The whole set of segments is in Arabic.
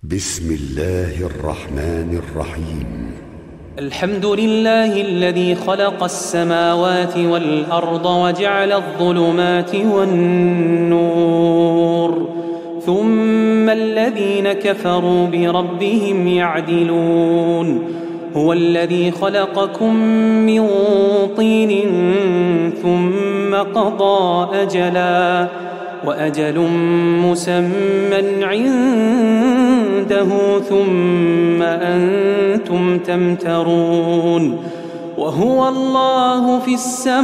بسم الله الرحمن الرحيم. الحمد لله الذي خلق السماوات والأرض وجعل الظلمات والنور ثم الذين كفروا بربهم يعدلون. هو الذي خلقكم من طين ثم قضى أجلا وأجل مسمى عنده ثم أنتم تمترون. وهو الله في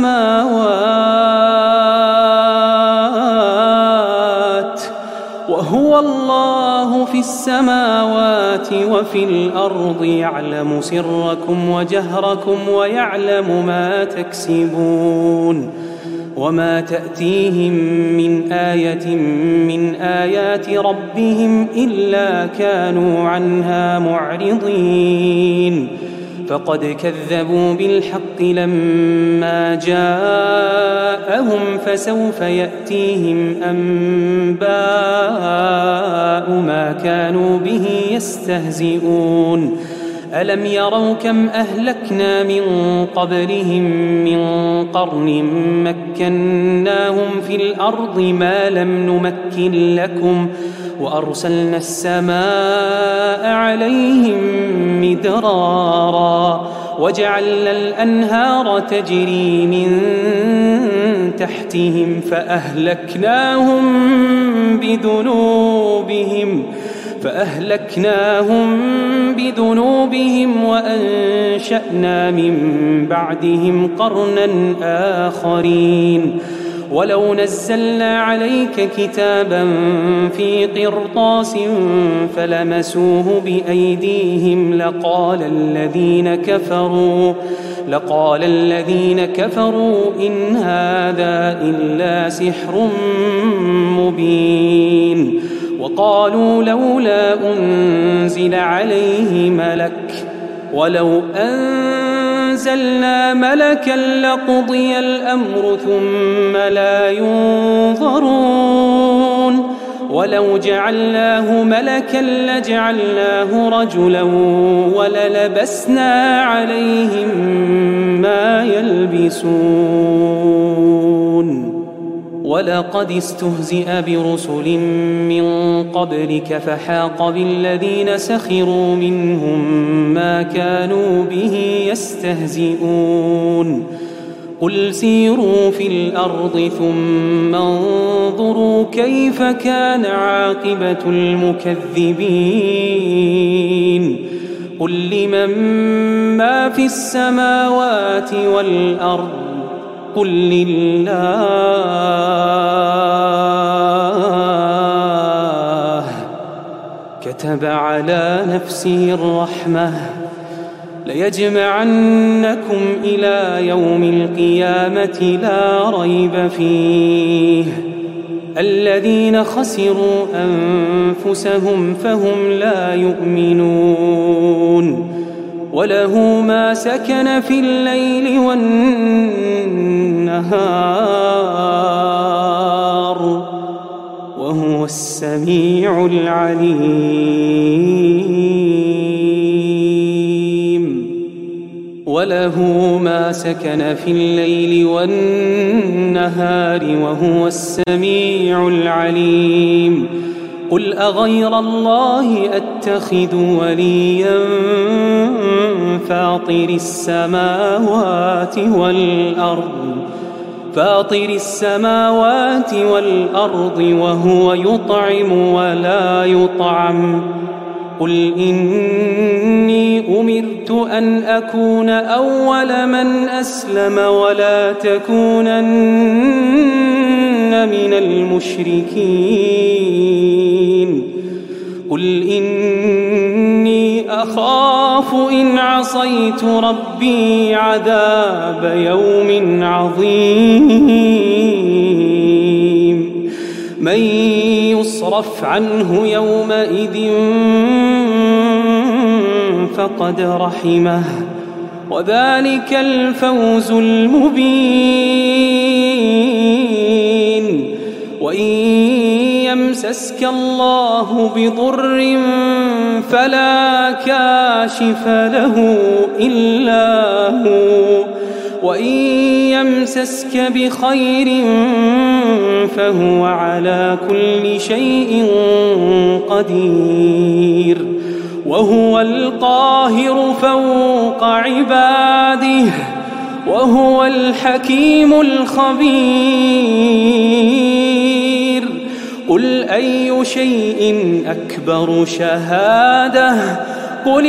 السماوات وفي الأرض يعلم سركم وجهركم ويعلم ما تكسبون. وما تأتيهم من آية من آيات ربهم إلا كانوا عنها معرضين. فقد كذبوا بالحق لما جاءهم فسوف يأتيهم أنباء ما كانوا به يستهزئون. ألم يروا كم أهلكنا من قبلهم من قرن مكناهم في الأرض ما لم نمكن لكم وأرسلنا السماء عليهم مدرارا وجعلنا الأنهار تجري من تحتهم فأهلكناهم بذنوبهم وأنشأنا من بعدهم قرنا آخرين. ولو نزلنا عليك كتابا في قرطاس فلمسوه بأيديهم لقال الذين كفروا إن هذا إلا سحر مبين. وقالوا لولا أنزل عليه ملك ولو أنزلنا ملكا لقضي الأمر ثم لا ينظرون. ولو جعلناه ملكا لجعلناه رجلا وللبسنا عليهم ما يلبسون. ولقد استهزئ برسل من قبلك فحاق بالذين سخروا منهم ما كانوا به يستهزئون. قل سيروا في الأرض ثم انظروا كيف كان عاقبة المكذبين. قل لمن ما في السماوات والأرض قل لله كتب على نفسه الرحمة ليجمعنكم إلى يوم القيامة لا ريب فيه. الذين خسروا أنفسهم فهم لا يؤمنون. وله ما سكن في الليل والنهار وهو السميع العليم. وله ما سكن في الليل والنهار وهو السميع العليم. قل أغير الله أتخذ وليا فاطر السماوات والأرض وهو يطعم ولا يطعم. قل إني أمرت أن أكون أول من أسلم ولا تكونن من المشركين. قل إني أخاف إن عصيت ربي عذاب يوم عظيم. من يصرف عنه يومئذ فقد رحمه وذلك الفوز المبين. وإن يمسسك الله بضر فلا كاشف له إلا هو وإن يمسسك بخير فهو على كل شيء قدير وهو القاهر فوق عباده وهو الحكيم الخبير قل أي شيء أكبر شهادة قل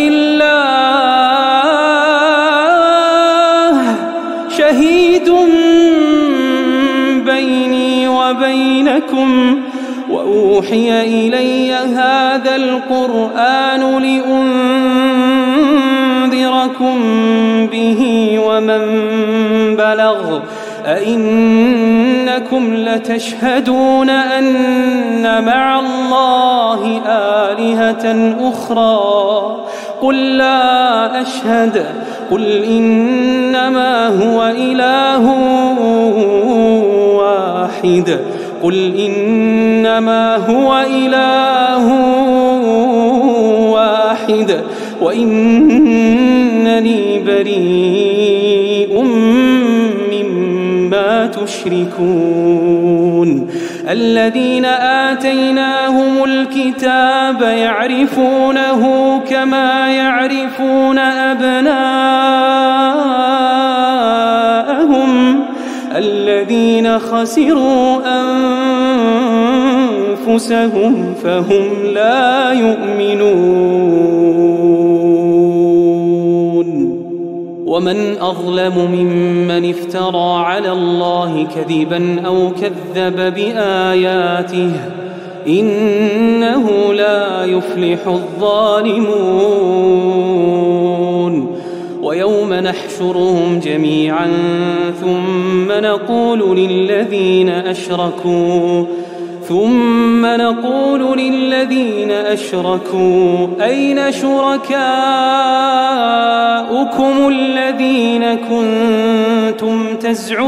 الله شهيد بيني وبينكم وأوحي إلي هذا القرآن لأنذركم به ومن بلغ أئنكم لتشهدون أن مع الله آلهة أخرى قل لا أشهد قل إنما هو إله واحد قل إنما هو إله واحد وإنني بريء مما تشركون الذين آتيناهم الكتاب يعرفونه كما يعرفون أبناءهم الذين خسروا أنفسهم فهم لا يؤمنون ومن أظلم ممن افترى على الله كذبا أو كذب بآياته إنه لا يفلح الظالمون ويوم نحشرهم جميعا ثم نقول للذين أشركوا أين شركاؤكم الذين كنتم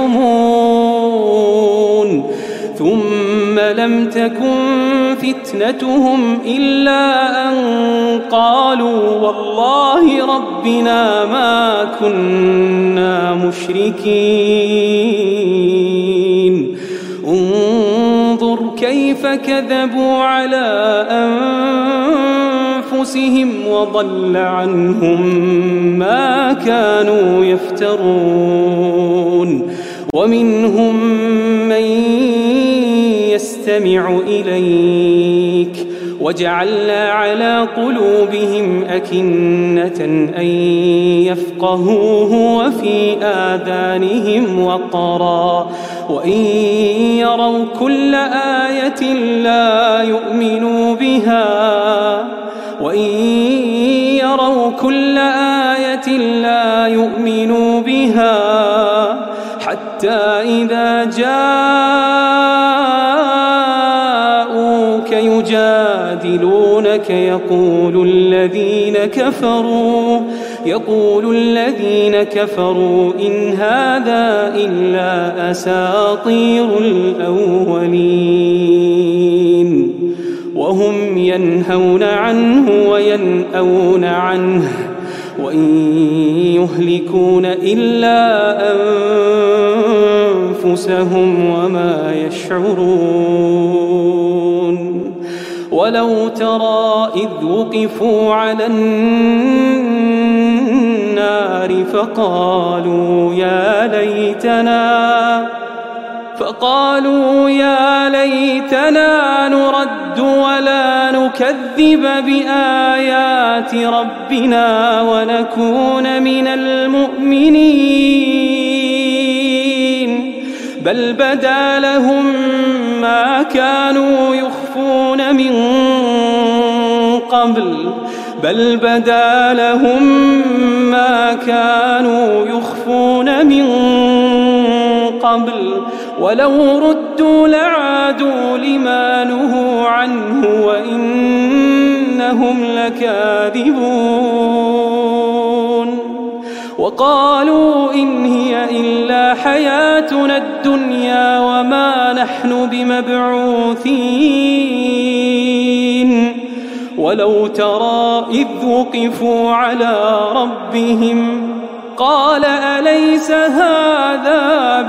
تزعمون ثم لم تكن فتنتهم إلا أن قالوا والله ربنا ما كنا مشركين انظر كيف كذبوا على أنفسهم وضل عنهم ما كانوا يفترون ومنهم من يستمع إليك وجعلنا على قلوبهم أكنة أن يفقهوه وفي آذانهم وقرا وإن يروا كل آية لا يؤمنوا بها حتى إذا جاءوك يجادلونك يقول الذين كفروا إن هذا إلا أساطير الأولين وهم ينهون عنه وينأون عنه وإن يهلكون إلا أنفسهم وما يشعرون ولو ترى إذ وقفوا على النار فقالوا يا ليتنا نرد ولا نكذب بآيات ربنا ونكون من المؤمنين بل بدا لهم ما كانوا يخفون من قبل ولو ردوا لعادوا لما نهوا عنه وإنهم لكاذبون وقالوا إن هي إلا حياتنا الدنيا وما نحن بمبعوثين ولو ترى إذ وقفوا على ربهم قال أليس هذا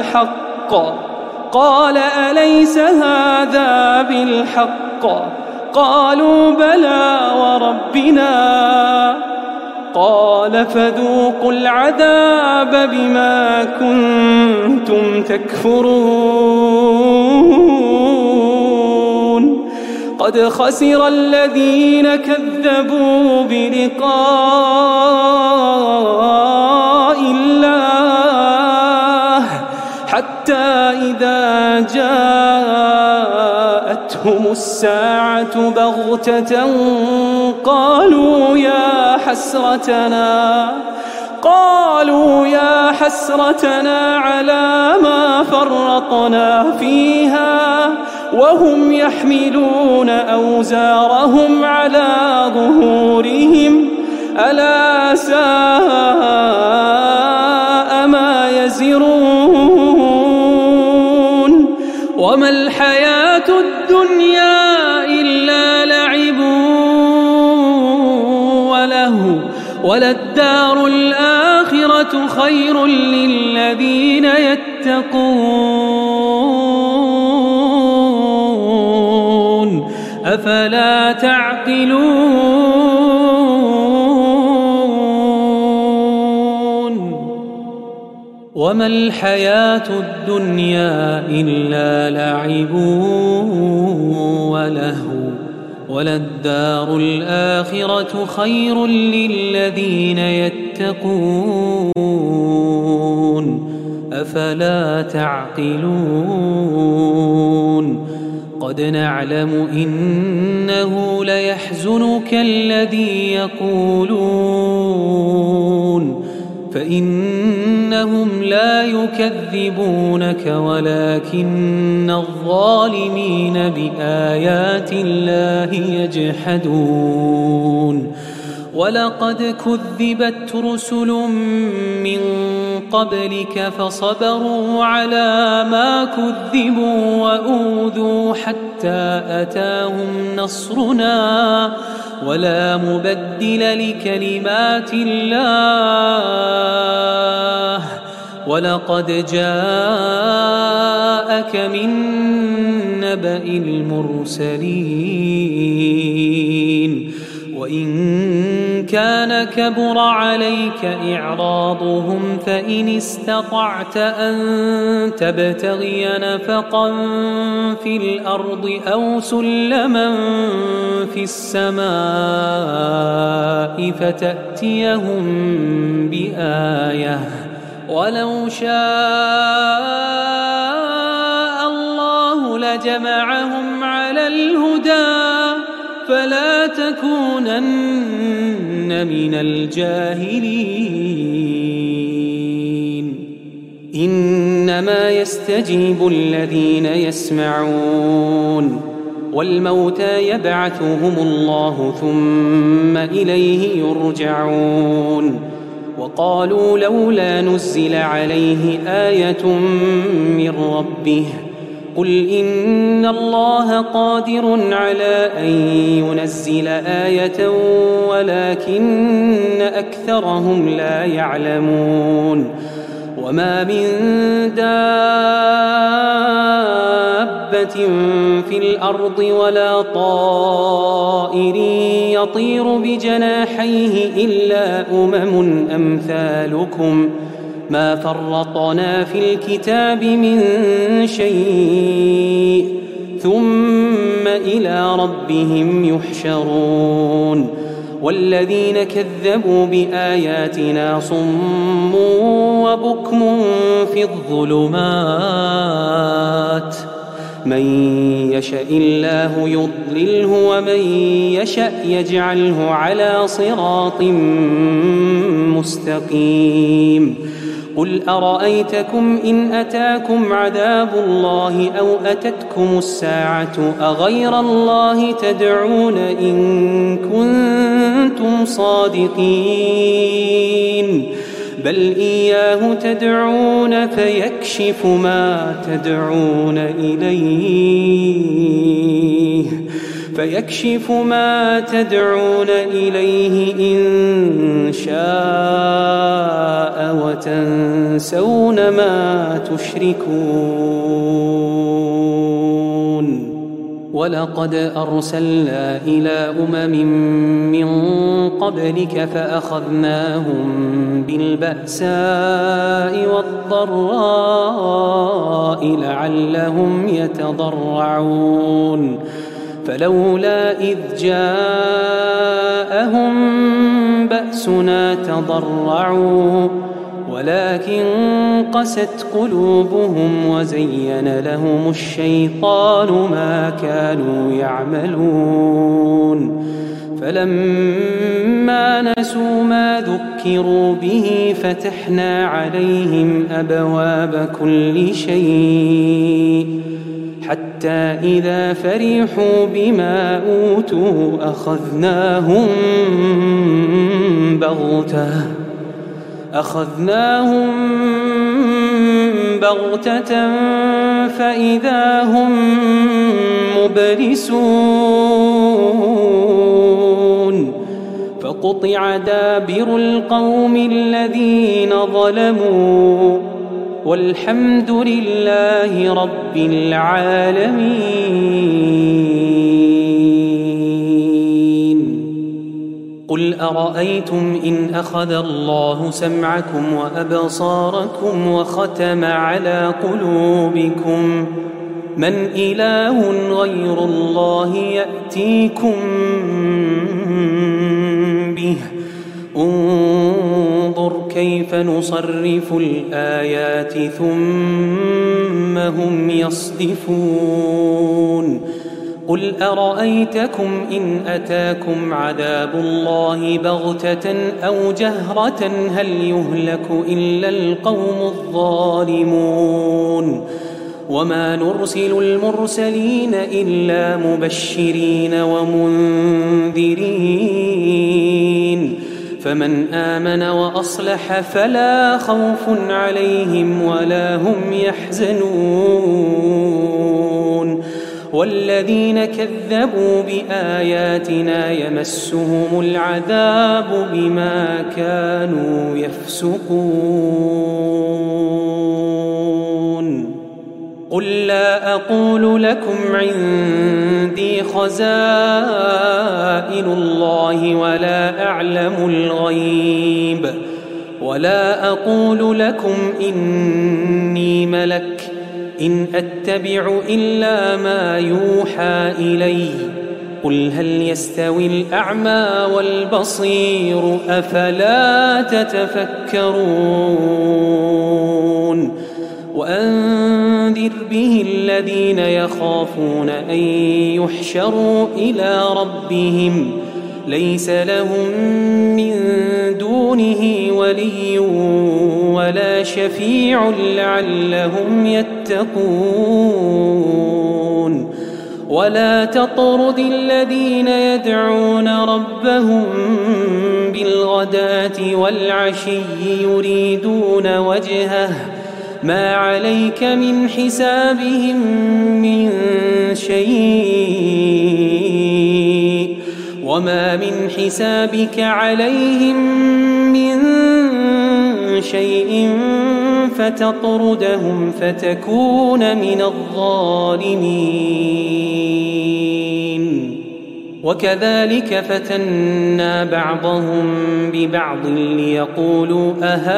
بالحق قالوا بلى وربنا قال فذوقوا العذاب بما كنتم تكفرون قد خسر الذين كذبوا بلقاء الله حتى إذا جاءتهم الساعة بغتة قالوا يا حسرتنا على ما فرطنا فيها وهم يحملون أوزارهم على ظهورهم ألا ساء ما يزرون وما الحياة الدنيا إلا لعب ولهو وللدار الآخرة خير للذين يتقون أفلا تعقلون وما الحياة الدنيا إلا لعب ولهو وللدار الآخرة خير للذين يتقون أفلا تعقلون قد نعلم إنه ليحزنك الذي يقولون فإنهم لا يكذبونك ولكن الظالمين بآيات الله يجحدون ولقد كذبت رسل من قبلك فصبروا على ما كذبوا وأوذوا حتى أتاهم نصرنا ولا مبدل لكلمات الله ولقد جاءك من نبأ المرسلين وإن كان كبر عليك إعراضهم فإن استطعت أن تبتغي نفقا في الأرض أو سلما في السماء فتأتيهم بآية ولو شاء الله لجمعهم على الهدى فلا تكونن من الجاهلين إنما يستجيب الذين يسمعون والموتى يبعثهم الله ثم إليه يرجعون وقالوا لولا نزل عليه آية من ربه قل إن الله قادر على أن ينزل آية ولكن أكثرهم لا يعلمون وما من دابة في الأرض ولا طائر يطير بجناحيه إلا أمم أمثالكم ما فرطنا في الكتاب من شيء ثم إلى ربهم يحشرون والذين كذبوا بآياتنا صم وبكم في الظلمات من يشاء الله يضلله ومن يشاء يجعله على صراط مستقيم قل أرأيتكم إن أتاكم عذاب الله أو أتتكم الساعة أغير الله تدعون إن كنتم صادقين بل إياه تدعون فيكشف ما تدعون إليه إن شاء وتنسون ما تشركون ولقد أرسلنا إلى من قبلك فأخذناهم بالبأساء والضراء لعلهم يتضرعون فلولا إذ جاءهم بأسنا تضرعوا ولكن قست قلوبهم وزين لهم الشيطان ما كانوا يعملون فلما نسوا ما ذكروا به فتحنا عليهم أبواب كل شيء حتى إذا فرحوا بما أوتوا أخذناهم بغتة فإذا هم مبلسون فقطع دابر القوم الذين ظلموا والحمد لله رب العالمين. قل أرأيتم إن أخذ الله سمعكم وأبصاركم وختم على قلوبكم من إله غير الله يأتيكم به انظر كيف نصرف الآيات ثم هم يصدفون. قل أرأيتكم إن أتاكم عذاب الله بغتة أو جهرة هل يهلك إلا القوم الظالمون وما نرسل المرسلين إلا مبشرين ومنذرين فمن آمن وأصلح فلا خوف عليهم ولا هم يحزنون والذين كذبوا بآياتنا يمسهم العذاب بما كانوا يفسقون. قل لا أقول لكم عندي خزائن الله ولا أعلم الغيب ولا أقول لكم إني ملك إن أتبع إلا ما يوحى إلي قل هل يستوي الأعمى والبصير أفلا تتفكرون. وأنذر به الذين يخافون أن يحشروا إلى ربهم ليس لهم من دونه ولي ولا شفيع لعلهم يتقون. ولا تطرد الذين يدعون ربهم بالغداة والعشي يريدون وجهه ما عليك من حسابهم من شيء وما من حسابك عليهم من شيء فتطردهم فتكون من الظالمين. وكذلك فتنا بعضهم ببعض ليقولوا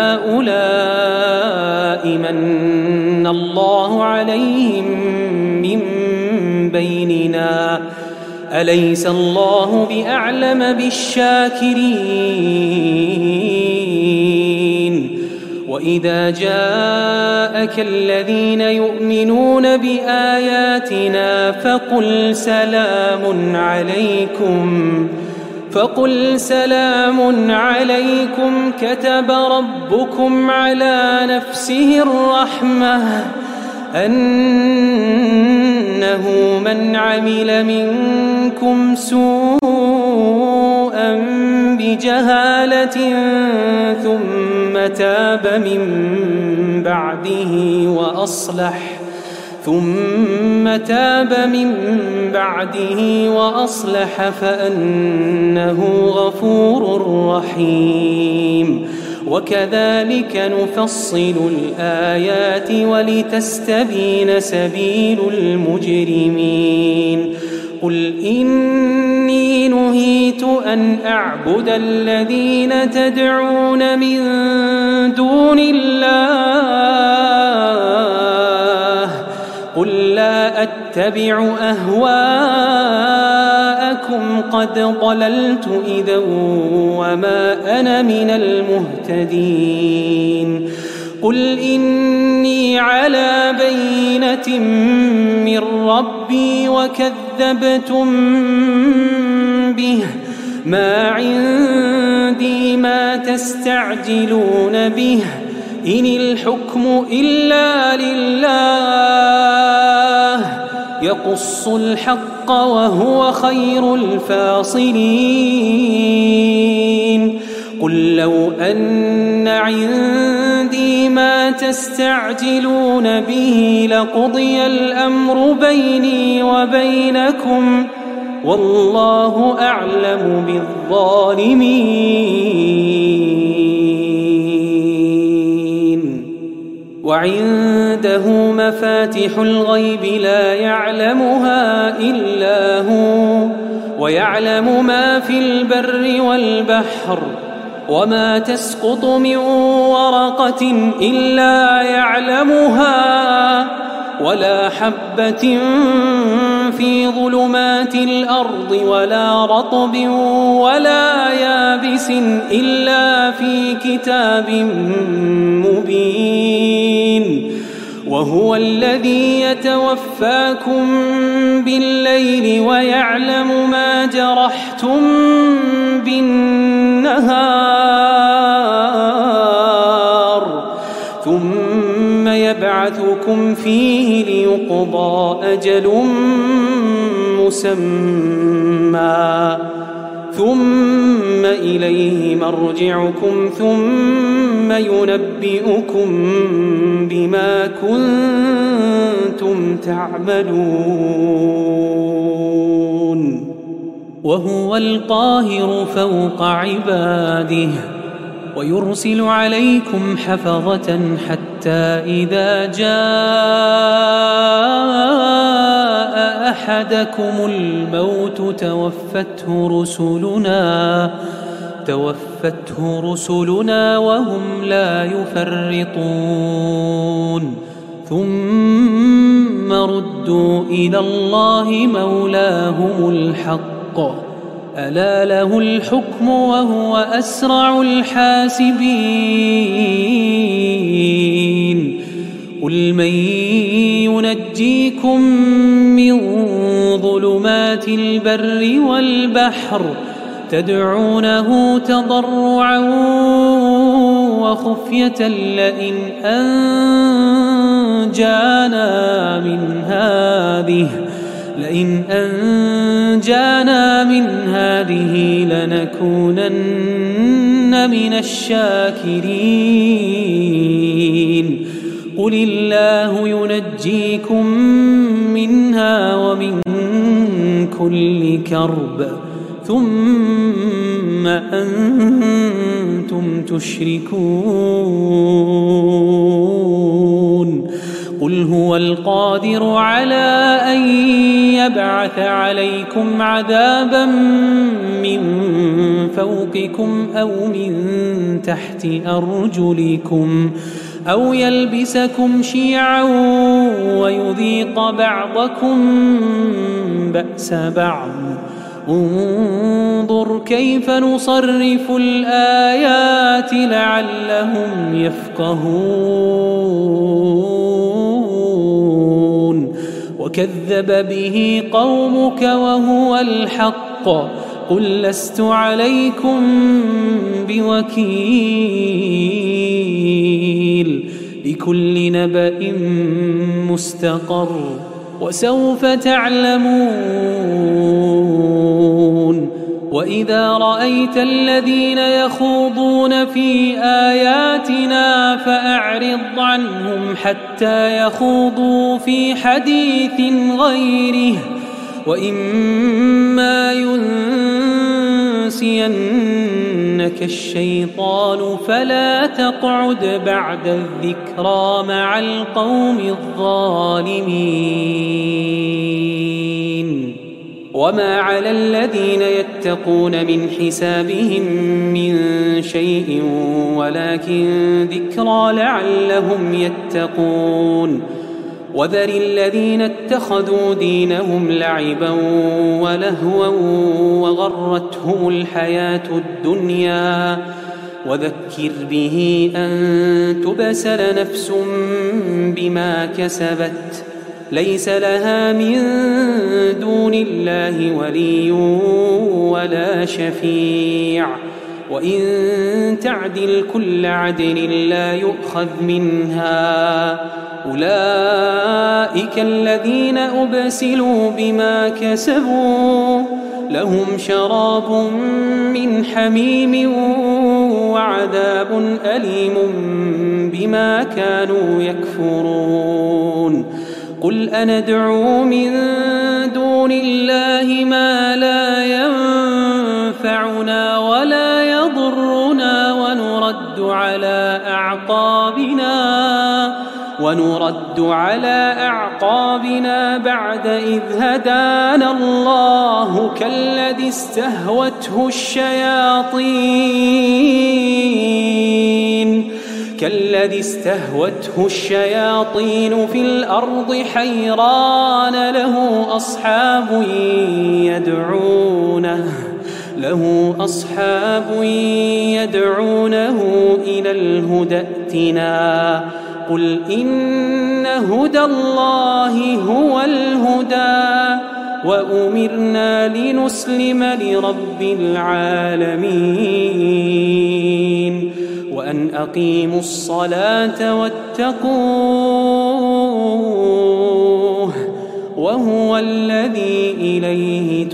أهؤلاء من الله عليهم من بيننا أليس الله بأعلم بالشاكرين. وإذا جاءك الذين يؤمنون بآياتنا فقل سلام عليكم كتب ربكم على نفسه الرحمة أنه من عمل منكم سوءا بجهالة ثم ثم تاب من بعده وأصلح فأنه غفور رحيم. وكذلك نفصل الآيات ولتستبين سبيل المجرمين. قل إني نهيت أن أعبد الذين تدعون من دون الله قل لا أتبع أهواءكم قد ضللت إذا وما أنا من المهتدين. قل إني على بينة من ربي وكذبتم به ما عندي ما تستعجلون به إن الحكم إلا لله يقص الحق وهو خير الفاصلين. قل لو أن عندي ما تستعجلون به لقضي الأمر بيني وبينكم والله أعلم بالظالمين. وعنده مفاتح الغيب لا يعلمها إلا هو ويعلم ما في البر والبحر وما تسقط من ورقة إلا يعلمها ولا حبة في ظلمات الأرض ولا رطب ولا يابس إلا في كتاب مبين. وهو الذي يتوفاكم بالليل ويعلم ما جرحتم بالنهار ثم يبعثكم فيه ليقضى أجل مسمى ثم إليه مرجعكم ثم ينبئكم بما كنتم تعملون. وهو القاهر فوق عباده ويرسل عليكم حفظة حتى إذا جاء أحدكم الموت توفته رسلنا وهم لا يفرطون ثم ردوا إلى الله مولاهم الحق ألا له الحكم وهو أسرع الحاسبين. قل من ينجيكم من ظلمات البر والبحر تدعونه تضرعا وخفية لئن أنجانا من هذه لنكونن من الشاكرين. قل الله ينجيكم منها ومن كل كرب ثم أنتم تشركون. قل هو القادر على أن يبعث عليكم عذابا من فوقكم أو من تحت أرجلكم أو يلبسكم شيعا ويذيق بعضكم بأس بعض. انظر كيف نصرف الآيات لعلهم يفقهون. وكذب به قومك وهو الحق قل لست عليكم بوكيل. لكل نبأ مستقر وسوف تعلمون. وإذا رأيت الذين يخوضون في آياتنا فأعرض عنهم حتى يخوضوا في حديث غيره، وإما ينسينك الشيطان فلا تقعد بعد الذكرى مع القوم الظالمين. وما على الذين يتقون من حسابهم من شيء ولكن ذكرى لعلهم يتقون. وذر الذين اتخذوا دينهم لعبا ولهوا وغرتهم الحياة الدنيا، وذكر به أن تبسل نفس بما كسبت ليس لها من دون الله ولي ولا شفيع، وإن تعدل كل عدل لا يؤخذ منها. أولئك الذين أبسلوا بما كسبوا لهم شراب من حميم وعذاب أليم بما كانوا يكفرون. قل أندعو من دون الله ما لا ينفعنا ولا يضرنا ونرد على أعقابنا بعد إذ هدانا الله كالذي استهوته الشياطين في الأرض حيران له أصحاب يدعونه إلى الهدى ائتنا. قل إن هدى الله هو الهدى وأمرنا لنسلم لرب العالمين وأن أقيموا الصلاة واتقوه وهو الذي إليه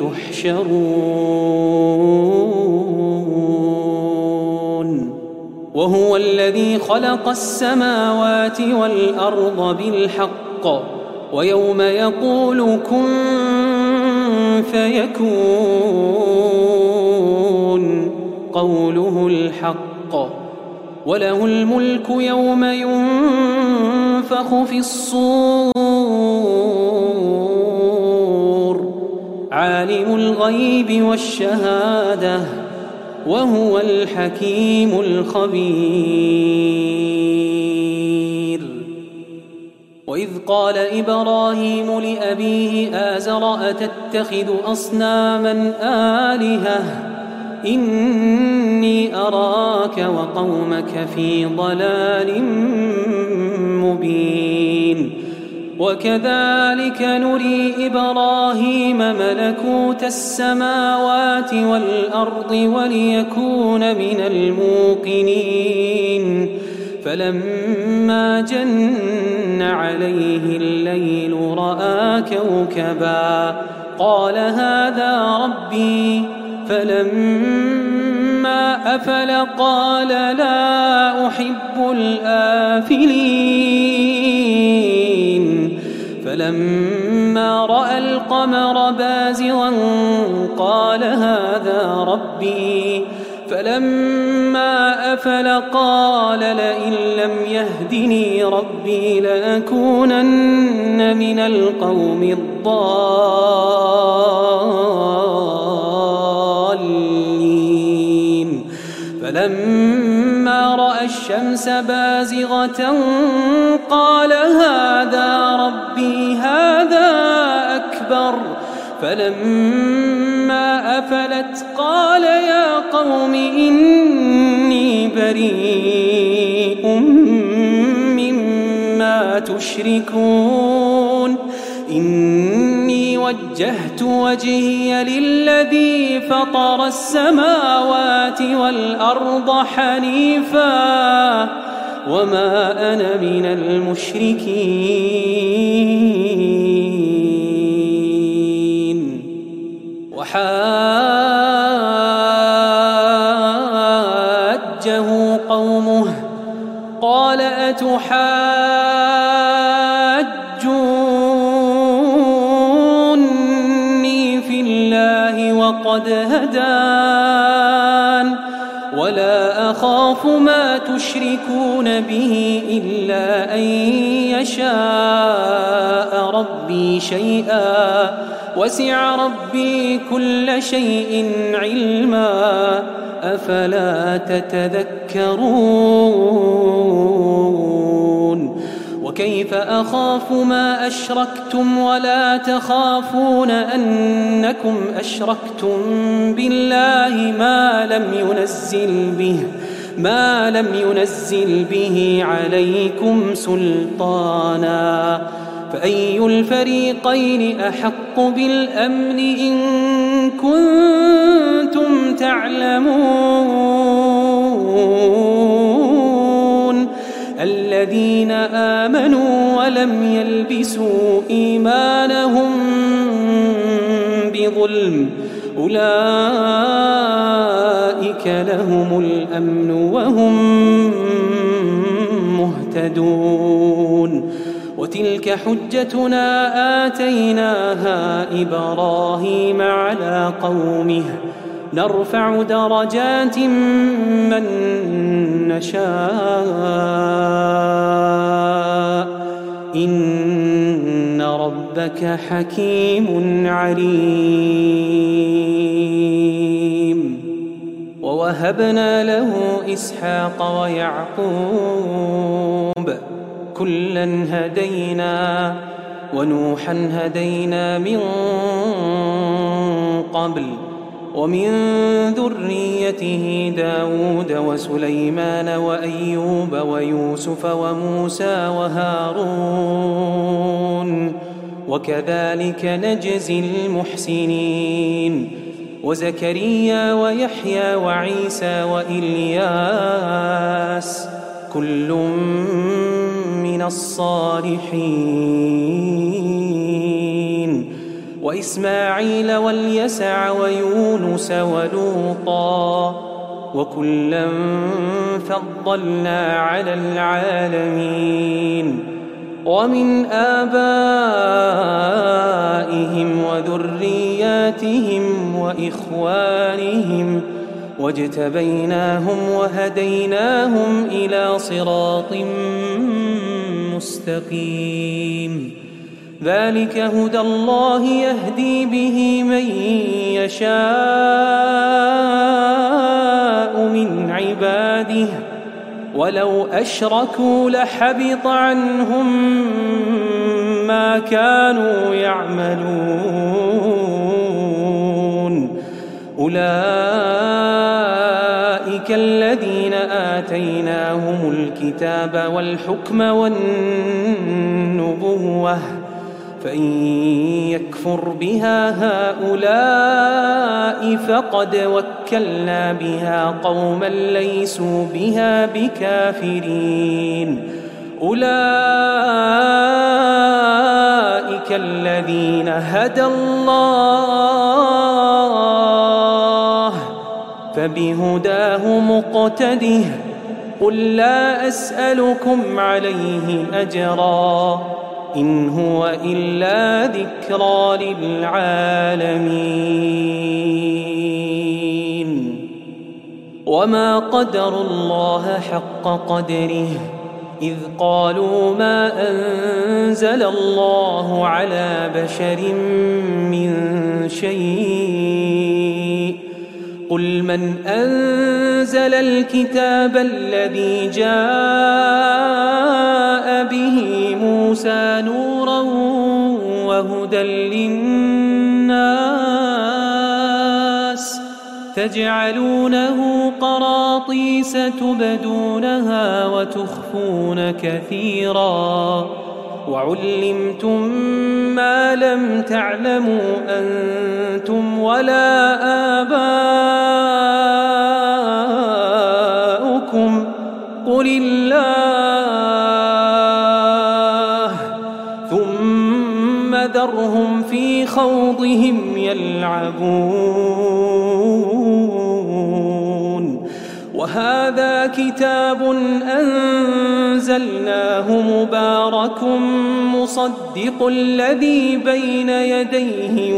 تحشرون. وهو الذي خلق السماوات والأرض بالحق ويوم يقول كن فيكون قوله الحق وله الملك يوم ينفخ في الصور عالم الغيب والشهادة وهو الحكيم الخبير. وإذ قال إبراهيم لأبيه آزر أتتخذ أصناما آلهة إني أراك وقومك في ضلال مبين. وكذلك نري إبراهيم ملكوت السماوات والأرض وليكون من الموقنين. فلما جن عليه الليل رأى كوكبا قال هذا ربي فلما أفل قال لا أحب الآفلين. فلما رأى القمر بازغا قال هذا ربي فلما أفل قال لئن لم يهدني ربي لأكونن من القوم الضالين. فلما رأى الشمس بازغة قال هذا ربي هذا أكبر. فلما أفلت قال يا قوم إني بريء مما تشركون إني وجهت وجهي للذي فطر السماوات والأرض حنيفا وما أنا من المشركين. وحاجه أتحاجوني في الله وقد هدان ولا أخاف ما تشركون به إلا أن يشاء ربي شيئا وسع ربي كل شيء علما أفلا تتذكرون وكيف أخاف ما أشركتم ولا تخافون أنكم أشركتم بالله ما لم ينزل به عليكم سلطانا فأي الفريقين أحق بالأمن إن كنتم تعلمون الذين آمنوا ولم يلبسوا إيمانهم بظلم أولئك لهم الأمن وهم مهتدون وتلك حجتنا آتيناها إبراهيم على قومه نرفع درجات من نشاء إن ربك حكيم عليم ووهبنا له إسحاق ويعقوب كلا هدينا ونوحا هدينا من قبل ومن ذريته داود وسليمان وأيوب ويوسف وموسى وهارون وكذلك نجزي المحسنين وزكريا ويحيى وعيسى وإلياس كل من الصالحين وإسماعيل واليسع ويونس ولوطا وكلا فضلنا على العالمين ومن آبائهم وذرياتهم وإخوانهم واجتبيناهم وهديناهم إلى صراط مستقيم ذلك هدى الله يهدي به من يشاء من عباده ولو أشركوا لحبط عنهم ما كانوا يعملون أولئك الذين آتيناهم الكتاب والحكم والنبوة فإن يكفر بها هؤلاء فقد وكلنا بها قوما ليسوا بها بكافرين أولئك الذين هدى الله فبهداه مقتده قل لا أسألكم عليه أجرا إن هو إلا ذكرى للعالمين وما قدروا الله حق قدره إذ قالوا ما أنزل الله على بشر من شيء قل من أنزل الكتاب الذي جاء به موسى نورا وهدى للناس تجعلونه قراطيس تبدونها وتخفون كثيرا وعلمتم ما لم تعلموا أنتم ولا آباؤكم قل الله ثم ذرهم في خوضهم يلعبون هذا كتاب أنزلناه مبارك مصدق الذي بين يديه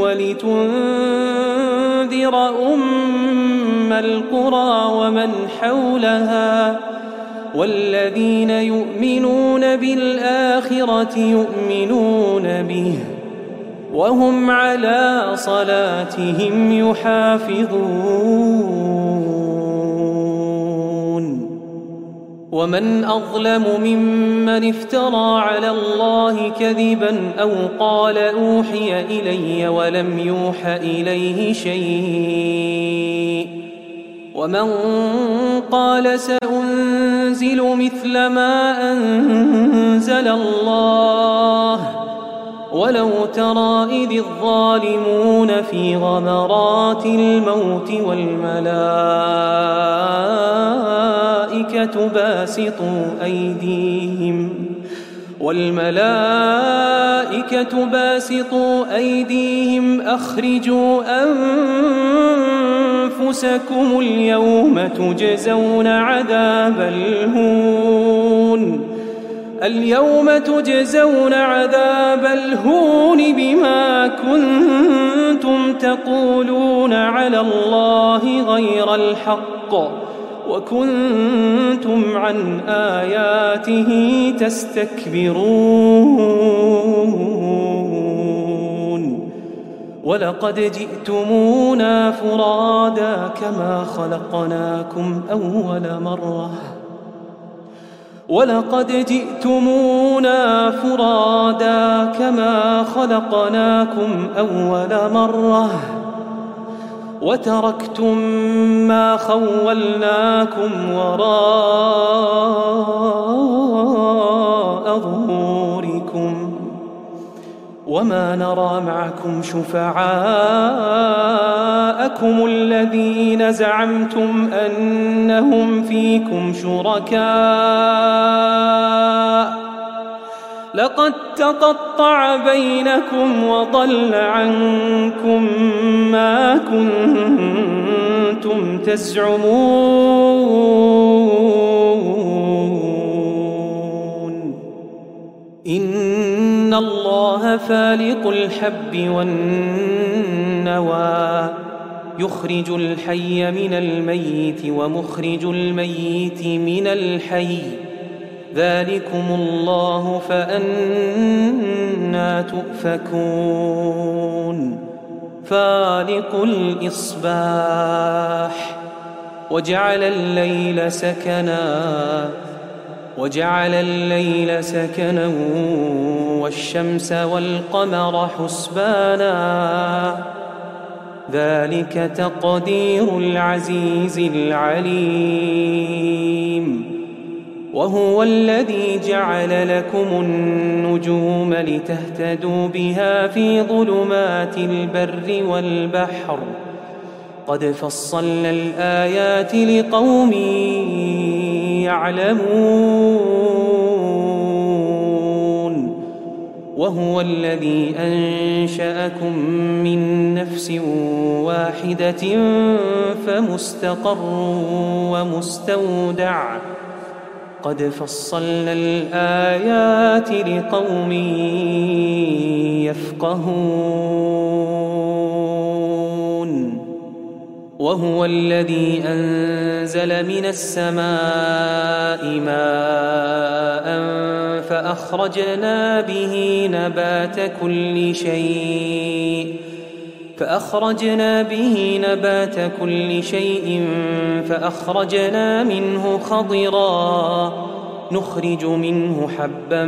ولتنذر أم القرى ومن حولها والذين يؤمنون بالآخرة يؤمنون به وهم على صلاتهم يحافظون ومن أظلم ممن افترى على الله كذبا أو قال أوحي إلي ولم يوح إليه شيء ومن قال سأنزل مثل ما أنزل الله ولو ترى إذ الظالمون في غمرات الموت والملائكة باسطوا أيديهم أخرجوا أنفسكم اليوم تجزون عذاب الهون بما كنتم تقولون على الله غير الحق وكنتم عن آياته تستكبرون ولقد جئتمونا فرادا كما خلقناكم أول مرة وتركتم ما خولناكم وراء ظهوركم وما نرى معكم شفعاءكم الذين زعمتم أنهم فيكم شركاء لقد تقطع بينكم وضل عنكم ما كنتم تزعمون إن الله فالق الحب والنوى يخرج الحي من الميت ومخرج الميت من الحي ذلكم الله فأنى تؤفكون فالق الإصباح وجعل الليل سكنا والشمس والقمر حسبانا ذلك تقدير العزيز العليم وهو الذي جعل لكم النجوم لتهتدوا بها في ظلمات البر والبحر قد فصلنا الآيات لقوم يعلمون وهو الذي أنشأكم من نفس واحدة فمستقر ومستودع قد فصلنا الآيات لقوم يفقهون وهو الذي أنزل من السماء ماء فأخرجنا به نبات كل شيء فأخرجنا منه خضرا نخرج منه حبا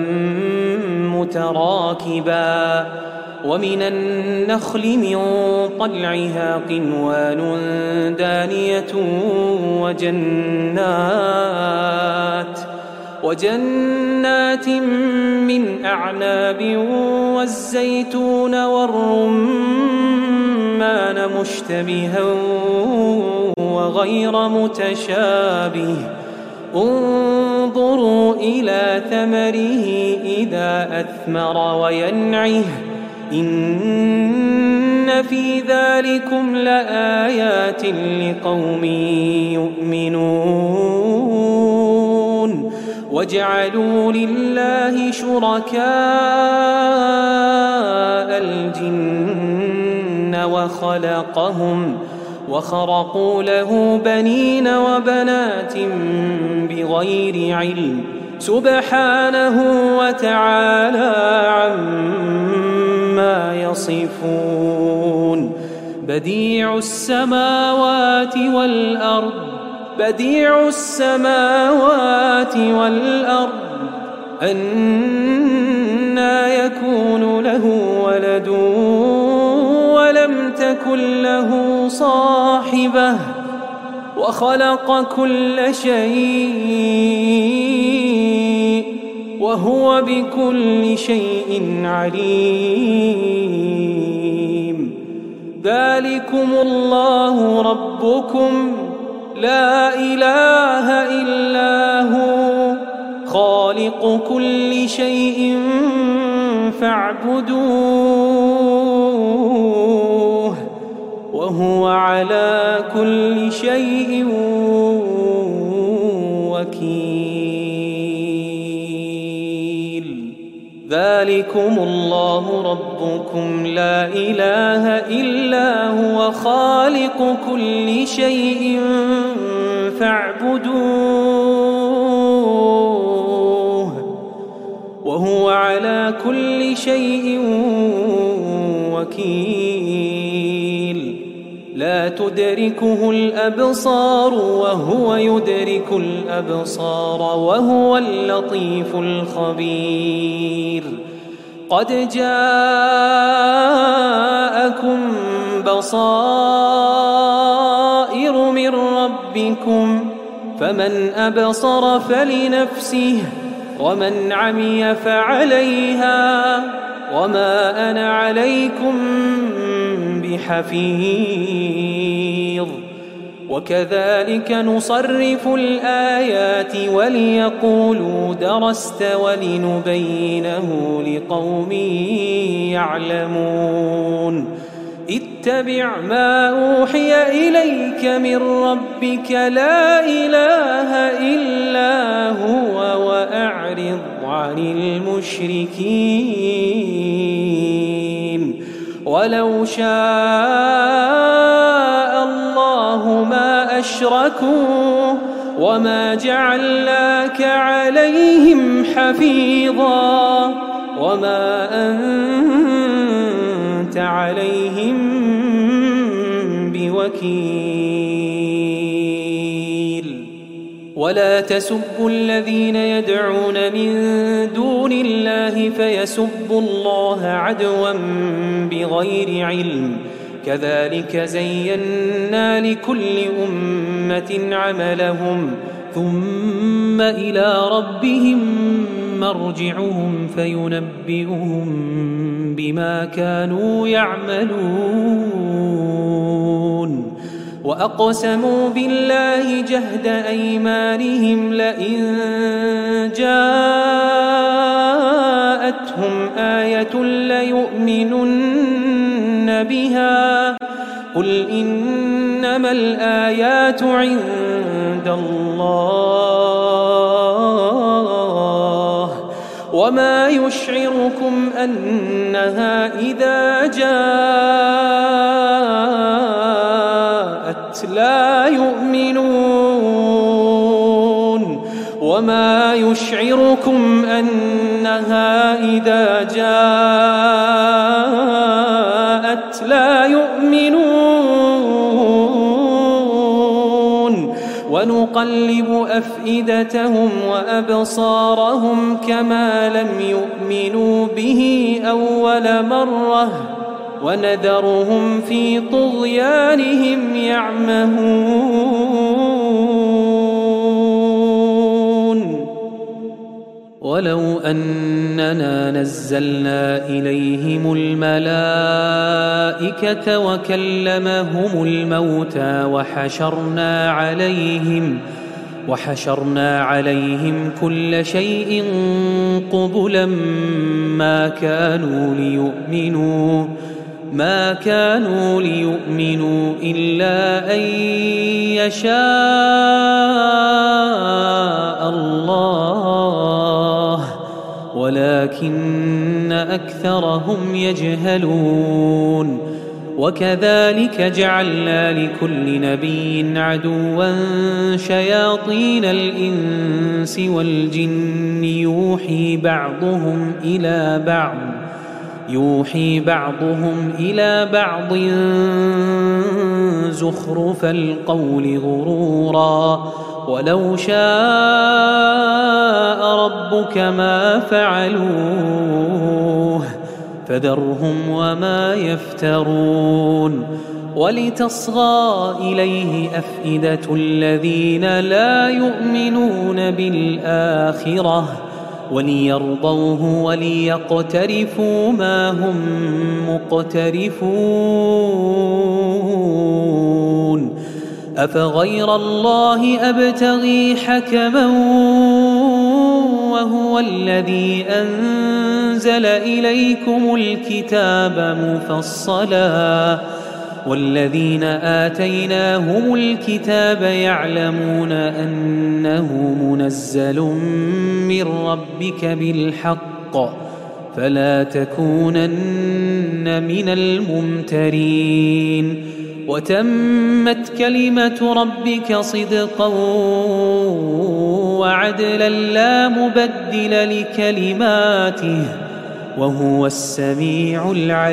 متراكبا ومن النخل من طلعها قنوان دانية وجنات من أعناب والزيتون والرمان مشتبها وغير متشابه انظروا إلى ثمره إذا أثمر وينعه إن في ذلكم لآيات لقوم يؤمنون وجعلوا لله شركاء الجن وخرقوا له بنين وبنات بغير علم سبحانه وتعالى عما يصفون. بديع السماوات والأرض أنى يكون له ولد ولم تكن له صاحبة وخلق كل شيء وهو بكل شيء عليم. ذلكم الله ربكم لا إله إلا هو خالق كل شيء فاعبدوه وهو على كل شيء وكيل. ذلكم الله ربكم لا إله إلا هو خالق كل شيء فاعبدوه وهو على كل شيء وكيل. لا تدركه الأبصار وهو يدرك الأبصار وهو اللطيف الخبير. قد جاءكم بصائر من ربكم فمن أبصر فلنفسه ومن عمي فعليها وما أنا عليكم بحفيظ. وكذلك نصرف الآيات وليقولوا درست ولنبينه لقوم يعلمون. اتبع ما أوحي إليك من ربك لا إله إلا هو وأعرض عن المشركين. ولو شاء الله ما أشركوا وما جعلناك عليهم حفيظا وما أنت عليهم بوكيل. ولا تسبوا الذين يدعون من دون الله فيسبوا الله عدوا بغير علم. كذلك زينا لكل أمة عملهم ثم إلى ربهم مرجعهم فينبئهم بما كانوا يعملون. وأقسموا بالله جهد أيمانهم لئن جاءتهم آية ليؤمنن بها قل إنما الآيات عند الله وما يشعركم أنها إذا جاءت لا يؤمنون وما يشعركم أنها إذا جاءت لا يؤمنون ونقلب أفئدتهم وأبصارهم كما لم يؤمنوا به أول مرة ونذرهم في طغيانهم يعمهون. ولو أننا نزلنا إليهم الملائكة وكلمهم الموتى وحشرنا عليهم كل شيء قبلا ما كانوا ليؤمنوا إلا أن يشاء الله ولكن أكثرهم يجهلون وكذلك جعلنا لكل نبي عدوا شياطين الإنس والجن يوحي بعضهم إلى بعض زخرف القول غرورا ولو شاء ربك ما فعلوه فذرهم وما يفترون ولتصغى إليه أفئدة الذين لا يؤمنون بالآخرة وليرضوه وليقترفوا ما هم مقترفون أفغير الله أبتغي حكما وهو الذي أنزل إليكم الكتاب مفصلا والذين آتيناهم الكتاب يعلمون أنه منزل من ربك بالحق فلا تكونن من الممترين وتمت كلمة ربك صدقا وعدلا لا مبدل لكلماته وهو السميع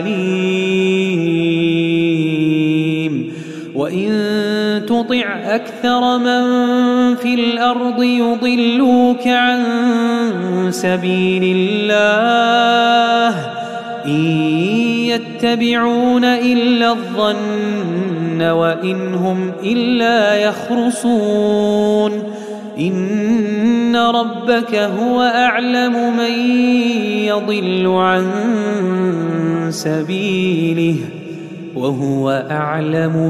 العليم وإن تطع أكثر من في الأرض يضلوك عن سبيل الله إن يتبعون إلا الظن وإن هم إلا يخرصون إن ربك هو أعلم من يضل عن سبيله وهو أعلم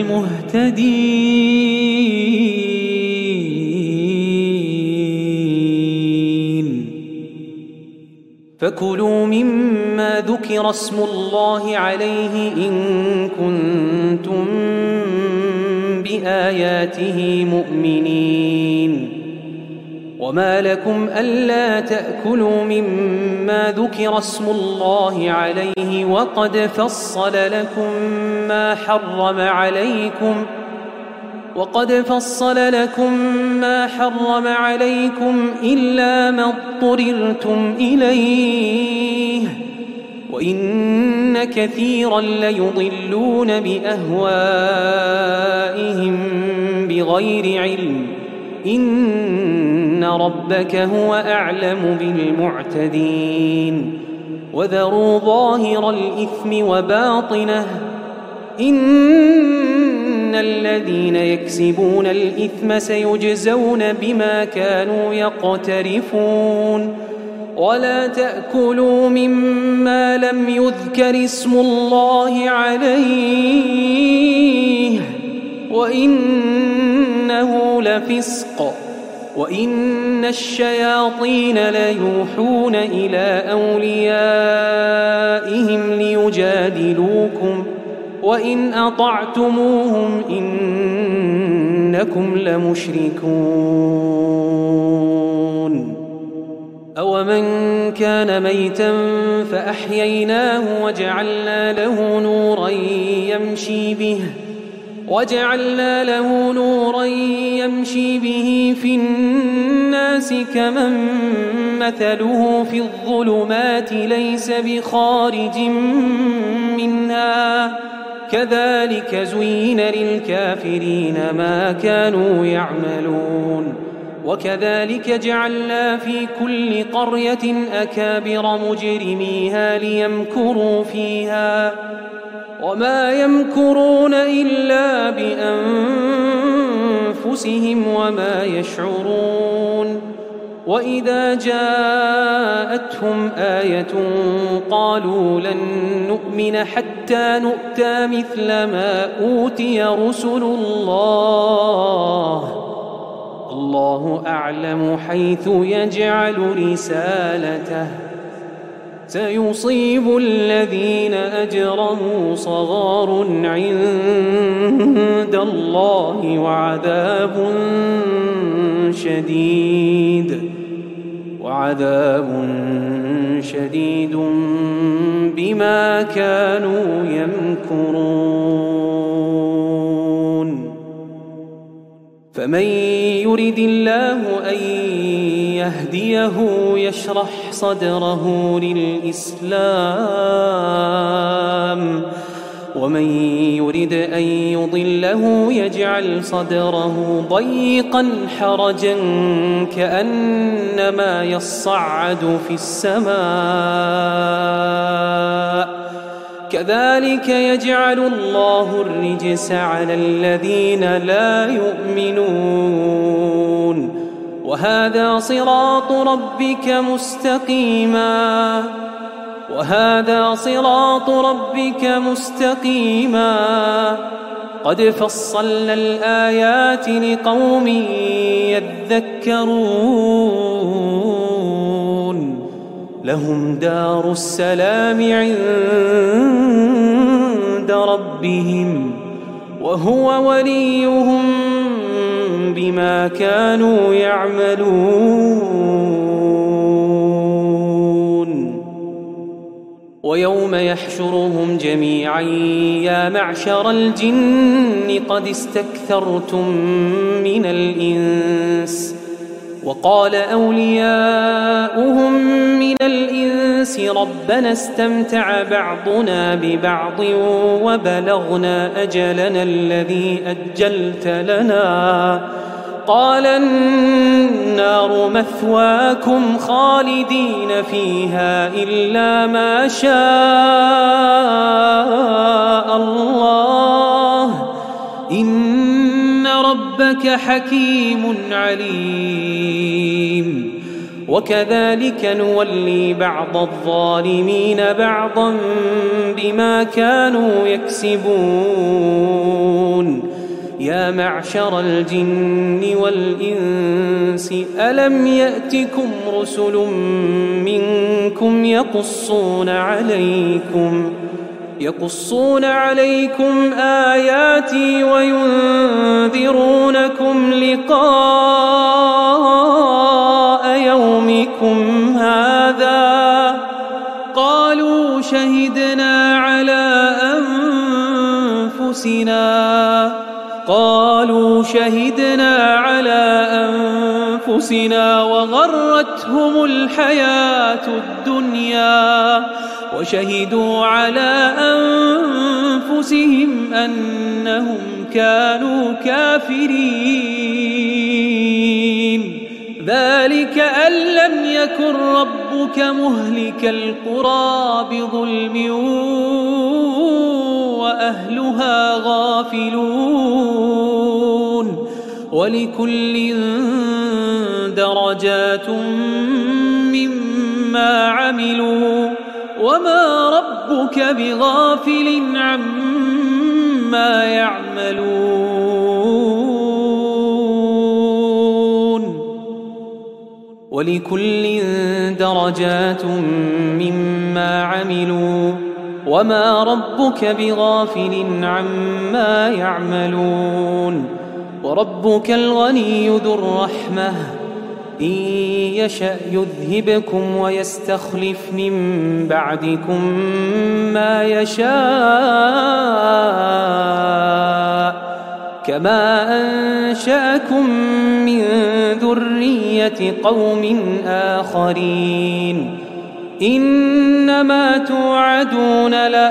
بالمهتدين فكلوا مما ذكر اسم الله عليه إن كنتم بآياته مؤمنين وما لكم ألا تأكلوا مما ذكر اسم الله عليه وقد فصل لكم ما حرم عليكم إلا ما اضطررتم إليه وإن كثيرا ليضلون بأهوائهم بغير علم إن ربك هو أعلم بالمعتدين وذروا ظاهر الإثم وباطنه إن الذين يكسبون الإثم سيجزون بما كانوا يقترفون ولا تأكلوا مما لم يذكر اسم الله عليه وإنه لفسق وإن الشياطين ليوحون إلى أوليائهم ليجادلوكم وإن أطعتموهم إنكم لمشركون أومن كان ميتا فأحييناه وجعلنا له نورا يمشي به في الناس كمن مثله في الظلمات ليس بخارج منها كذلك زين للكافرين ما كانوا يعملون وكذلك جعلنا في كل قرية أكابر مجرميها ليمكروا فيها وما يمكرون إلا بأنفسهم وما يشعرون وإذا جاءتهم آية قالوا لن نؤمن حتى نؤتى مثل ما أوتي رسل الله أعلم حيث يجعل رسالته سيصيب الذين أجرموا صغار عند الله وعذاب شديد وعذاب شديد بما كانوا يمكرون. فمن يرد الله أن يهديه يشرح صدره للإسلام، ومن يرد أن يضله يجعل صدره ضيقا حرجا كأنما يصعد في السماء، كذلك يجعل الله الرجس على الذين لا يؤمنون. وهذا صراط ربك مستقيما قد فصلنا الآيات لقوم يذكرون. لهم دار السلام عند ربهم وهو وليهم بما كانوا يعملون. ويوم يحشرهم جميعا يا معشر الجن قد استكثرتم من الإنس، وقال أولياؤهم من الإنس ربنا استمتع بعضنا ببعض وبلغنا أجلنا الذي أجلت لنا، قال النار مثواكم خالدين فيها إلا ما شاء الله إن ربك حكيم عليم. وكذلك نولي بعض الظالمين بعضا بما كانوا يكسبون. يا معشر الجن والإنس ألم يأتكم رسل منكم يقصون عليكم آياتي وينذرونكم لقاء يومكم هذا؟ قالوا شهدنا على أنفسنا وغرتهم الحياة الدنيا وشهدوا على أنفسهم أنهم كانوا كافرين. ذلك أن لم يكن ربك مهلك القرى بظلم وأهلها غافلون. ولكل درجات مما عملوا وما ربك بغافل عما يعملون. ولكل درجات مما عملوا وما ربك بغافل عما يعملون. وربك الغني ذو الرحمة إن يشأ يذهبكم ويستخلف من بعدكم ما يشاء كما أنشأكم من ذرية قوم آخرين. إنما توعدون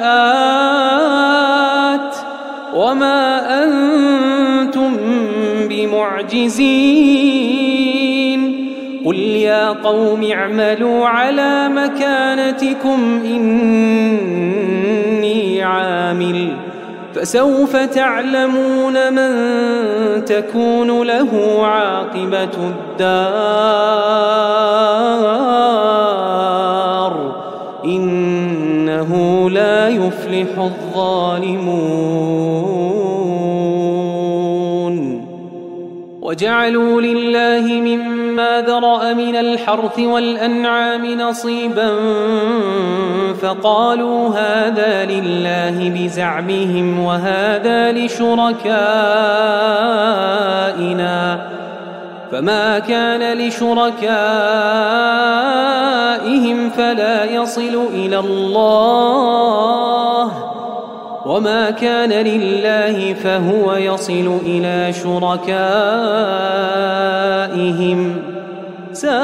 لآت وما أنتم بمعجزين. قل يا قوم اعملوا على مكانتكم إني عامل فسوف تعلمون من تكون له عاقبة الدار إنه لا يفلح الظالمون. وجعلوا لله مما ذرأ من الحرث والأنعام نصيبا فقالوا هذا لله بزعمهم وهذا لشركائنا فما كان لشركائهم فلا يصل إلى الله وما كان لله فهو يصل إلى شركائهم ساء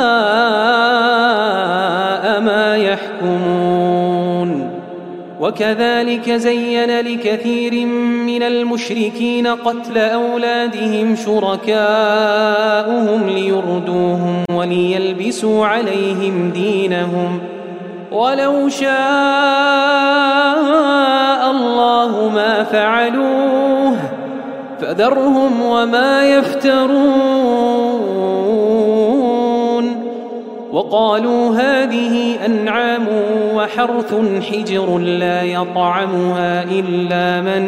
ما يحكمون. وكذلك زين لكثير من المشركين قتل أولادهم شركاؤهم ليردوهم وليلبسوا عليهم دينهم ولو شاء الله ما فعلوه فذرهم وما يفترون. وقالوا هذه أنعام وحرث حجر لا يطعمها إلا من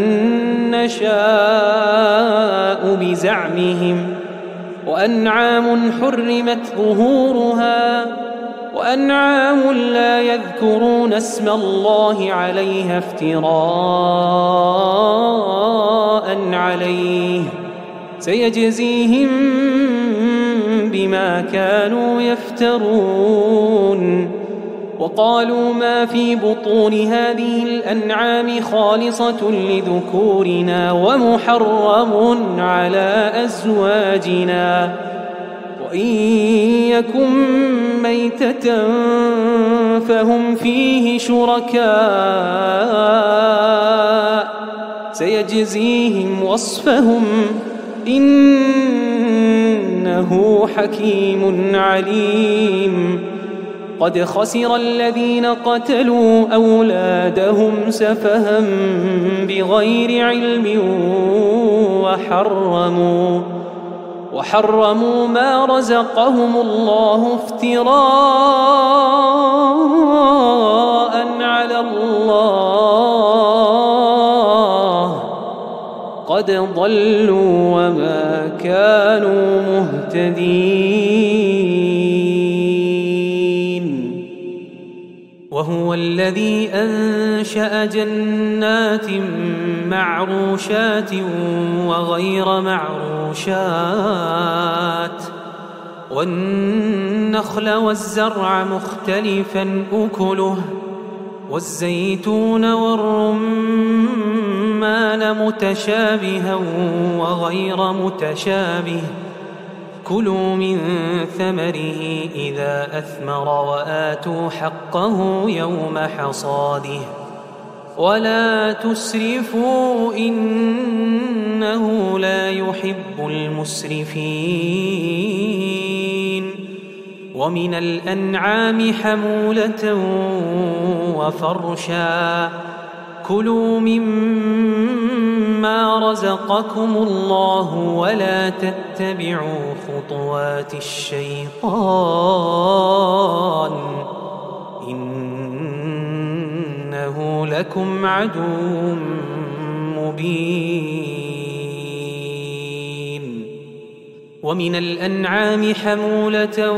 نشاء بزعمهم وأنعام حرمت ظهورها وأنعام لا يذكرون اسم الله عليها افتراء عليه سيجزيهم بما كانوا يفترون. وقالوا ما في بطون هذه الأنعام خالصة لذكورنا ومحرم على أزواجنا وإن يكن ميتة فهم فيه شركاء سيجزيهم وصفهم إنه حكيم عليم. قد خسر الذين قتلوا أولادهم سفها بغير علم وحرموا ما رزقهم الله افتراء على الله قد ضلوا وما كانوا مهتدين. وهو الذي أنشأ جنات معروشات وغير معروشات والنخل والزرع مختلفا أكله والزيتون والرمان متشابها وغير متشابه كلوا من ثمره إذا أثمر وآتوا حقه يوم حصاده ولا تسرفوا إنه لا يحب المسرفين. ومن الأنعام حمولة وفرشا كلوا مما رزقكم الله ولا تتبعوا خطوات الشيطان إنه لكم عدو مبين. ومن الأنعام حمولة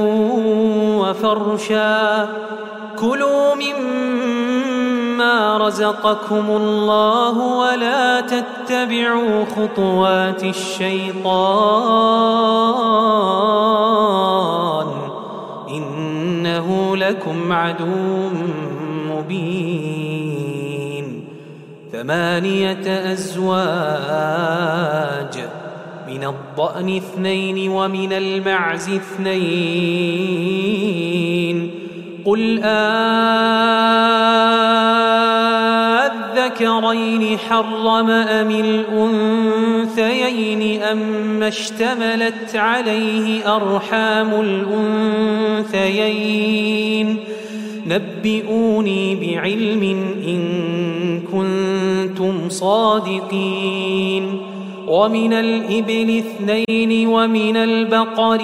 وفرشا كلوا مما رزقكم الله ولا تتبعوا خطوات الشيطان إنه لكم عدو مبين. 8 أزواج من الضأن 2 ومن المعز 2 قل الذكرين حرم أم الأنثيين أما اشتملت عليه أرحام الأنثيين نبئوني بعلم إن كنتم صادقين. ومن الإبل 2 ومن البقر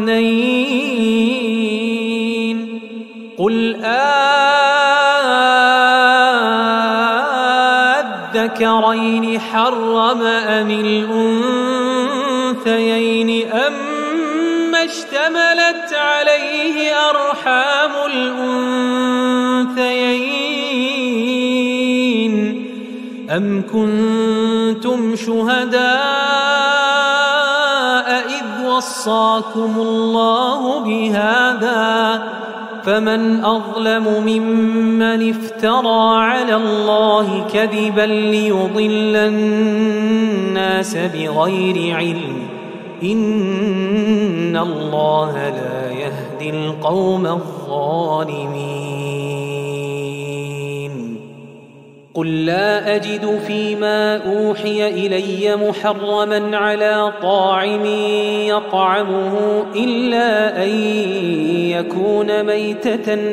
2 قل الذكرين حرم أم الأنثيين أما اشتملت عليه أرحام الأنثيين أم كنتم شهداء إذ وصاكم الله بهذا فمن أظلم ممن افترى على الله كذبا ليضل الناس بغير علم إن الله لا يهدي القوم الظالمين قل لا أجد فيما أوحي إلي محرما على طاعم يطعمه إلا أن يكون ميتة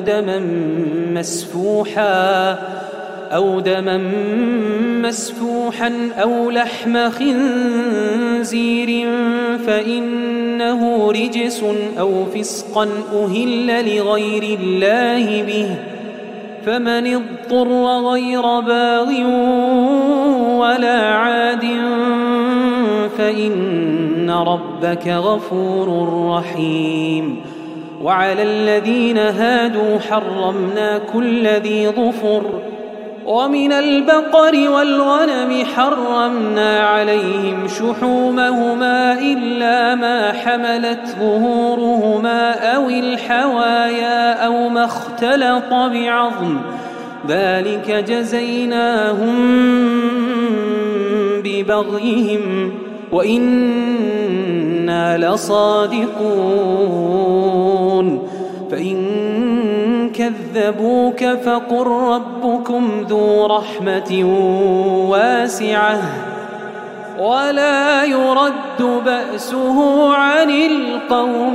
أو دما مسفوحا أو لحم خنزير فإنه رجس أو فسقا أهل لغير الله به فمن اضطر غير باغ ولا عاد فإن ربك غفور رحيم وعلى الذين هادوا حرمنا كل ذي ظفر ومن البقر والغنم حرمنا عليهم شحومهما إلا ما حملت ظهورهما أو الحوايا أو ما اختلط بعظم ذلك جزيناهم ببغيهم وإنا لصادقون فإن كذبوك فقل ربكم ذو رحمة واسعة ولا يرد بأسه عن القوم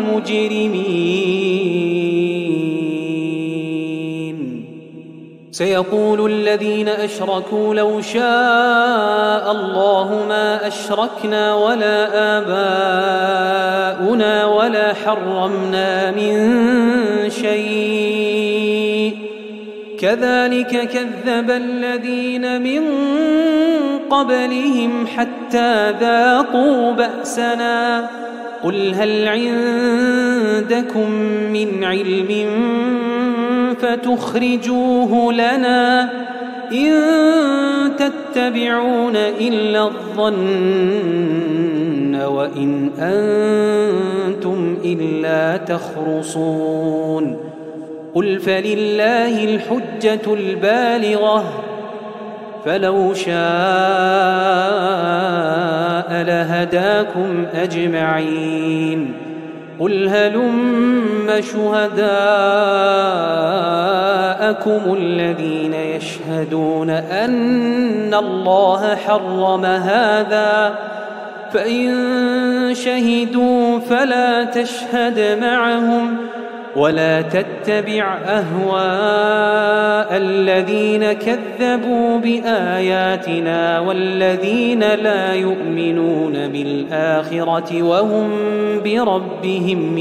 المجرمين سيقول الذين أشركوا لو شاء الله ما أشركنا ولا آباؤنا ولا حرمنا من شيء كذلك كذب الذين من قبلهم حتى ذاقوا بأسنا قل هل عندكم من علم فتخرجوه لنا إن تتبعون إلا الظن وإن أنتم إلا تخرصون قل فلله الحجة البالغة فلو شاء لهداكم أجمعين قل هلم شهداءكم الذين يشهدون أن الله حرم هذا فإن شهدوا فلا تشهد معهم ولا تتبع أهواء الذين كذبوا بآياتنا والذين لا يؤمنون بالآخرة وهم بربهم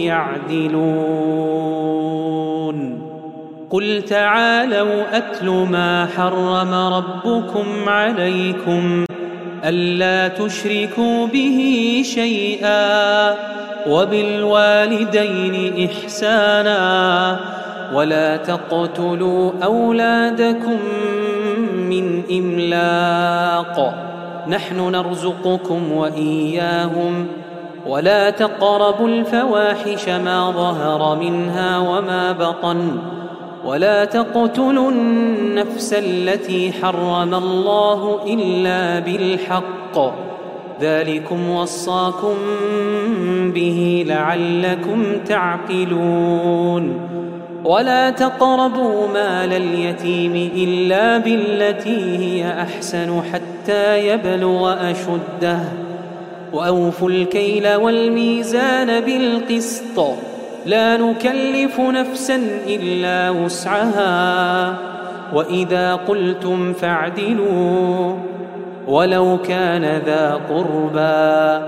يعدلون قل تعالوا أتل ما حرم ربكم عليكم ألا تشركوا به شيئا وبالوالدين إحسانا ولا تقتلوا أولادكم من إملاق نحن نرزقكم وإياهم ولا تقربوا الفواحش ما ظهر منها وما بطن ولا تقتلوا النفس التي حرم الله إلا بالحق ذلكم وصاكم به لعلكم تعقلون ولا تقربوا مال اليتيم إلا بالتي هي أحسن حتى يبلغ أشده وأوفوا الكيل والميزان بالقسط لا نكلف نفسا إلا وسعها وإذا قلتم فاعدلوا ولو كان ذا قربى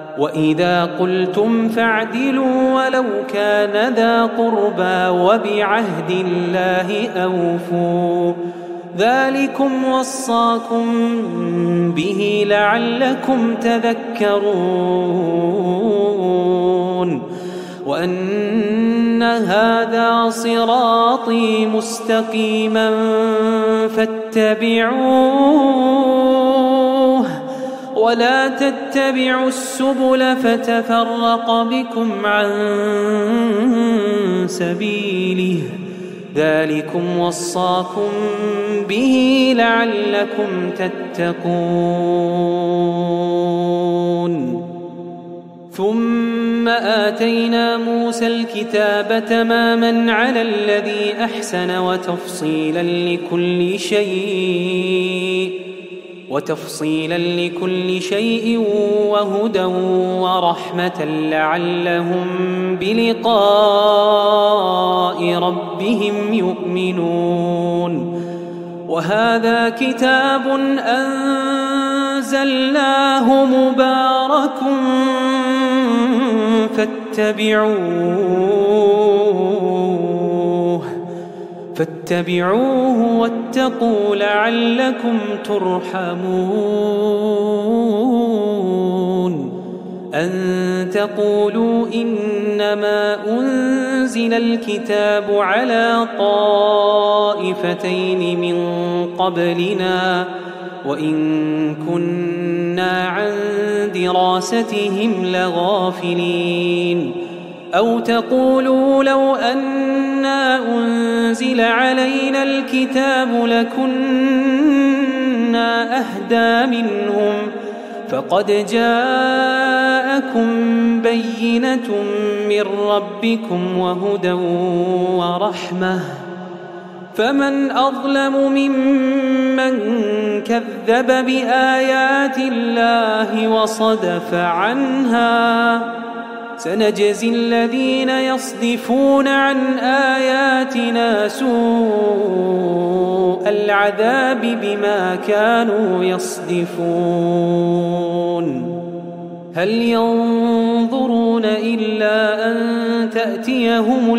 وبعهد الله أوفوا ذلكم وصاكم به لعلكم تذكرون وأن هذا صراطي مستقيما فاتبعوه ولا تتبعوا السبل فتفرق بكم عن سبيله ذلكم وصاكم به لعلكم تتقون ثم آتينا موسى الكتاب تماما على الذي أحسن وتفصيلا لكل شيء وهدى ورحمة لعلهم بلقاء ربهم يؤمنون وهذا كتاب أنزلناه مبارك فاتبعوه واتقوا لعلكم ترحمون أن تقولوا إنما أنزل الكتاب على طائفتين من قبلنا وإن كنا عن دراستهم لغافلين أو تقولوا لو أنا أنزل علينا الكتاب لكنا أهدى منهم فقد جاءكم بينة من ربكم وهدى ورحمة فمن أظلم ممن كذب بآيات الله وصدف عنها سنجزي الذين يصدفون عن آياتنا سوء العذاب بما كانوا يصدفون هل ينظرون إلا أن تأتيهم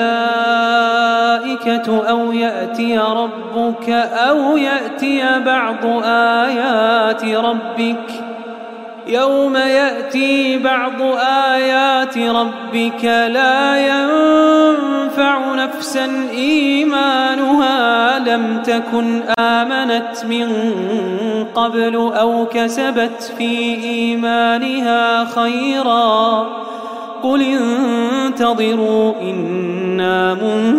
الملائكة أو يأتي ربك أو يأتي بعض آيات ربك يوم يأتي بعض آيات ربك لا ينفع نفسا إيمانها لم تكن آمنت من قبل أو كسبت في إيمانها خيرا قل انتظروا إنا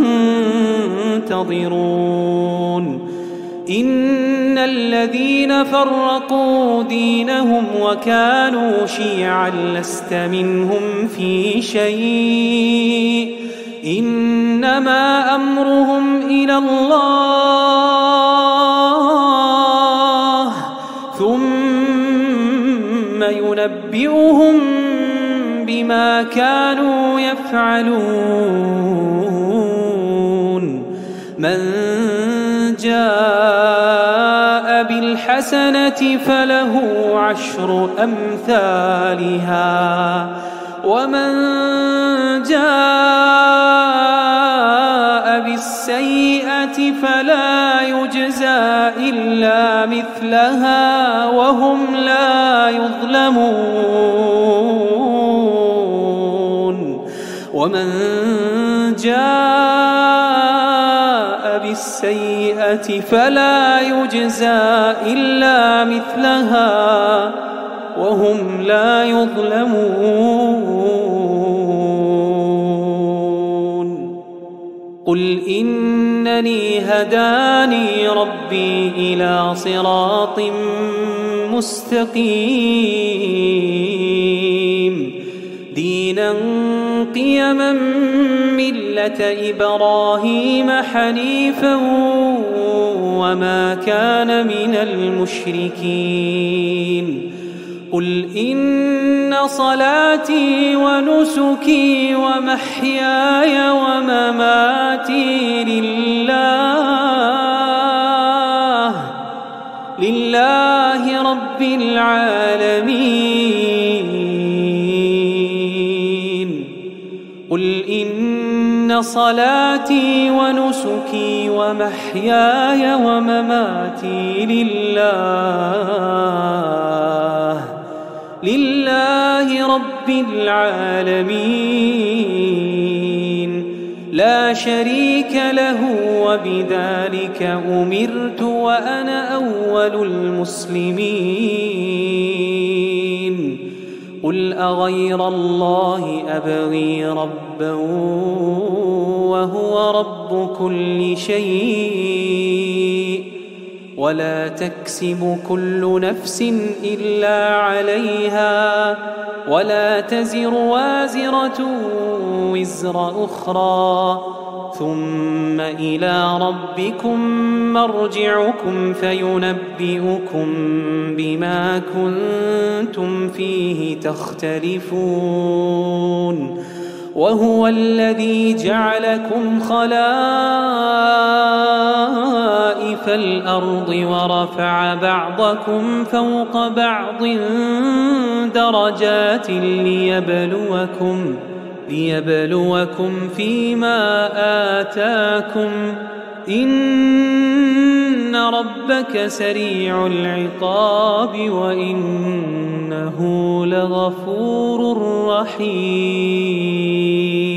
منتظرون إن الذين فرقوا دينهم وكانوا شيعا لست منهم في شيء إنما أمرهم إلى الله ثم ينبئهم بما كانوا يفعلون من جاء بالحسنة فله عشر أمثالها ومن جاء بالسيئة فلا يجزى إلا مثلها وهم لا يظلمون ومن جاء بالسيئة فلا يجزى إلا مثلها وهم لا يظلمون قل إنني هداني ربي إلى صراط مستقيم دينا قيما ملة إبراهيم حنيفا وما كان من المشركين قل إن صلاتي ونسكي ومحياي ومماتي لله رب العالمين قل إن صلاتي ونسكي ومحياي ومماتي لله رب العالمين لا شريك له وبذلك أمرت وأنا أول المسلمين قل أغير الله أبغي ربا وهو رب كل شيء ولا تكسب كل نفس إلا عليها ولا تزر وازرة وزر أخرى ثم إلى ربكم مرجعكم فينبئكم بما كنتم فيه تختلفون وهو الذي جعلكم خلائف الأرض ورفع بعضكم فوق بعض درجات ليبلوكم فيما آتاكم إن ربك سريع العقاب وإنه لغفور رحيم